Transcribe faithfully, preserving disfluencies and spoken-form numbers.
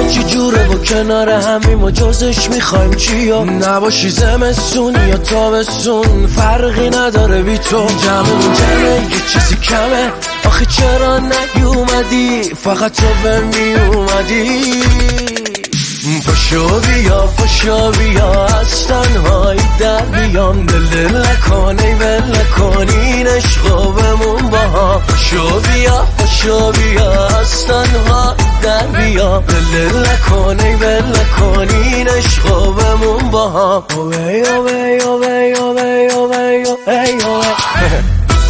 چی جوره و کنار همیم و جزش میخوایم چیا؟ نباشی زمستون یا تابستون فرقی نداره بی تو. جمعمون جمعه یه چیزی کمه، آخه چرا نیومدی؟ فقط تو به میومدی. پاشو بیا پاشو بیا از تنهایی در بیام، دل دل نکنی ول نکنی این عشقو بمون با هم. پاشو بیا پاشو بیا از تنهایی در بیام، دل دل نکنی ول نکنی این عشقو بمون با هم. اوه اوه اوه اوه اوه اوه اوه.